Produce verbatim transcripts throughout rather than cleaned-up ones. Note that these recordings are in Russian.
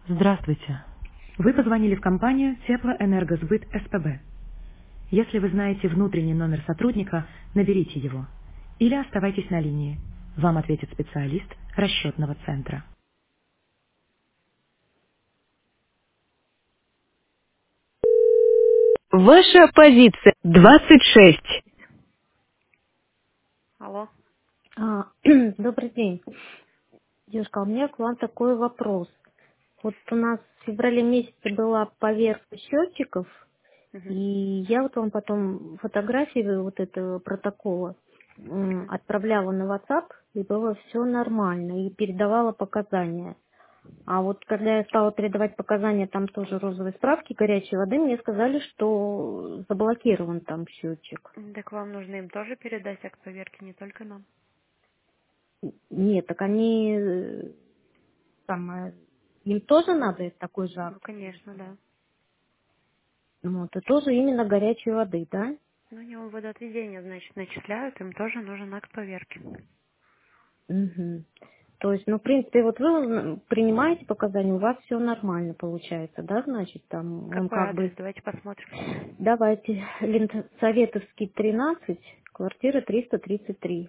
Здравствуйте. Вы позвонили в компанию Теплоэнергосбыт СПБ. Если вы знаете внутренний номер сотрудника, наберите его. Или оставайтесь на линии. Вам ответит специалист расчетного центра. Ваша позиция двадцать шесть. Алло. А, Добрый день. Девушка, у меня к вам такой вопрос. Вот у нас в феврале месяце была поверка счетчиков, Мгм, и я вот вам потом фотографии вот этого протокола м, мгм. отправляла на WhatsApp, и было все нормально, и передавала показания. А вот когда я стала передавать показания, там тоже розовые справки горячей воды, мне сказали, что заблокирован там счетчик. М, Так вам нужно им тоже передать акт поверки, не только нам. Нет, так они э, там, э, им тоже надо такой же Ну, акт. конечно, да. Вот, и тоже именно горячей воды, да? Ну, они вам водоотведение, значит, начисляют, им тоже нужен акт поверки. Угу. То есть, ну, в принципе, вот вы м, принимаете показания, у вас все нормально получается, да, значит, там, он Какой как адрес? бы, Давайте посмотрим. давайте, Ленсоветовский, тринадцать, квартира триста тридцать три.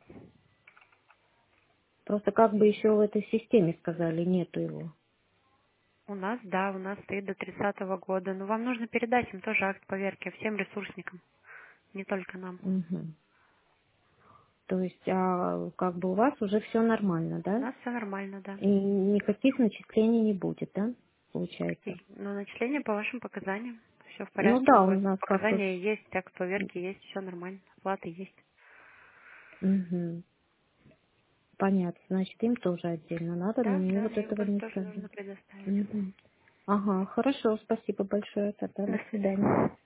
Просто как бы еще в этой системе сказали, нету его. У нас, да, у нас стоит до тридцатого года. Но вам нужно передать им тоже акт поверки всем ресурсникам, не только нам. Угу. То есть, а как бы у вас уже все нормально, У да? нас все нормально, да. И никаких начислений не будет, да, получается? Какие? Ну, начисление по вашим показаниям. Все в Ну порядке да, у будет. нас как бы. Показания есть, акт поверки есть, все нормально. Оплата есть. Угу. Понятно. Значит, им тоже отдельно надо, но Да, мне да, вот им этого тоже, не тоже сказали. нужно предоставить. Мгм. Ага, хорошо, спасибо большое. Тогда До до свидания. свидания.